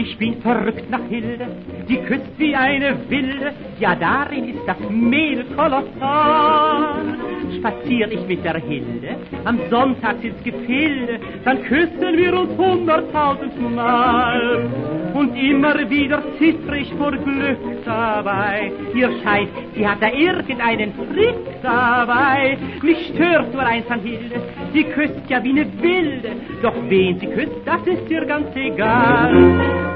Ich bin verrückt nach Hilde, die küsst wie eine Wilde, ja darin ist das Mehl kolossal. Spazier ich mit der Hilde am Sonntag ins Gefilde, dann küssen wir uns 100.000 Mal. Und immer wieder zitter ich vor Glück dabei, mir scheint, sie hat da irgendeinen Trick dabei. Mich stört nur eins an Hilde, sie küsst ja wie eine Wilde, doch wen sie küsst, das ist ihr ganz egal.